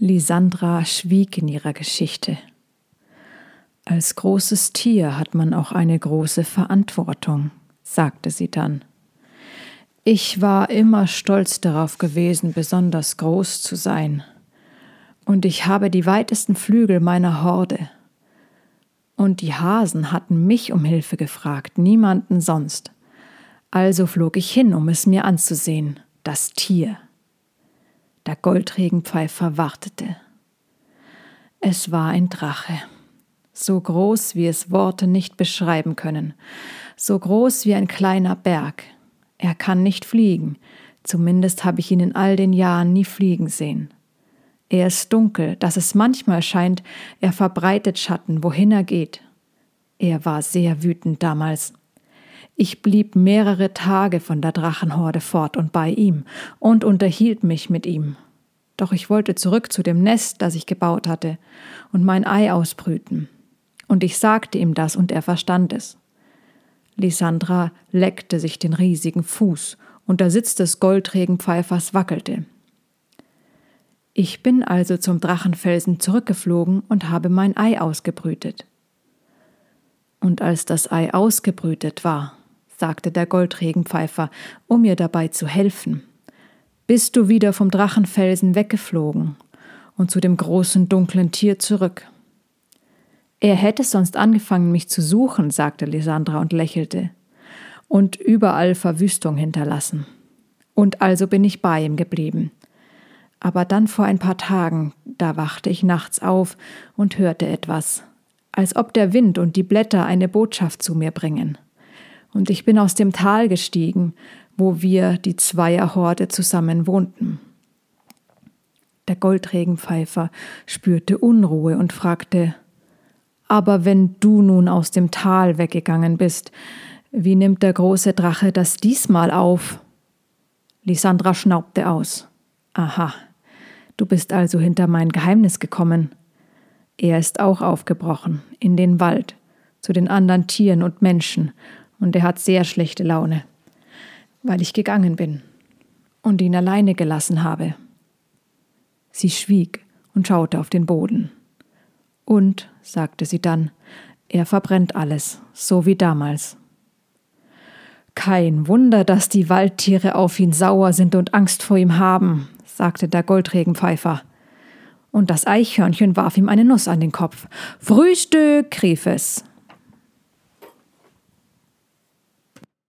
Lysandra schwieg in ihrer Geschichte. Als großes Tier hat man auch eine große Verantwortung, sagte sie dann. Ich war immer stolz darauf gewesen, besonders groß zu sein. Und ich habe die weitesten Flügel meiner Horde. Und die Hasen hatten mich um Hilfe gefragt, niemanden sonst. Also flog ich hin, um es mir anzusehen, das Tier. Der Goldregenpfeifer wartete. Es war ein Drache, so groß, wie es Worte nicht beschreiben können, so groß wie ein kleiner Berg. Er kann nicht fliegen, zumindest habe ich ihn in all den Jahren nie fliegen sehen. Er ist dunkel, dass es manchmal scheint, er verbreitet Schatten, wohin er geht. Er war sehr wütend damals. Ich blieb mehrere Tage von der Drachenhorde fort und bei ihm und unterhielt mich mit ihm. Doch ich wollte zurück zu dem Nest, das ich gebaut hatte, und mein Ei ausbrüten. Und ich sagte ihm das, und er verstand es. Lysandra leckte sich den riesigen Fuß, und der Sitz des Goldregenpfeifers wackelte. Ich bin also zum Drachenfelsen zurückgeflogen und habe mein Ei ausgebrütet. Und als das Ei ausgebrütet war, sagte der Goldregenpfeifer, um mir dabei zu helfen, bist du wieder vom Drachenfelsen weggeflogen und zu dem großen dunklen Tier zurück. Er hätte sonst angefangen, mich zu suchen, sagte Lysandra und lächelte, und überall Verwüstung hinterlassen. Und also bin ich bei ihm geblieben. Aber dann vor ein paar Tagen, da wachte ich nachts auf und hörte etwas, als ob der Wind und die Blätter eine Botschaft zu mir bringen. Und ich bin aus dem Tal gestiegen, wo wir, die Zweierhorde, zusammen wohnten. Der Goldregenpfeifer spürte Unruhe und fragte, »Aber wenn du nun aus dem Tal weggegangen bist, wie nimmt der große Drache das diesmal auf?« Lysandra schnaubte aus. »Aha, du bist also hinter mein Geheimnis gekommen. Er ist auch aufgebrochen, in den Wald, zu den anderen Tieren und Menschen, und er hat sehr schlechte Laune, weil ich gegangen bin und ihn alleine gelassen habe.« Sie schwieg und schaute auf den Boden. »Und«, sagte sie dann, »er verbrennt alles, so wie damals.« »Kein Wunder, dass die Waldtiere auf ihn sauer sind und Angst vor ihm haben«, sagte der Goldregenpfeifer. Und das Eichhörnchen warf ihm eine Nuss an den Kopf. »Frühstück«, rief es.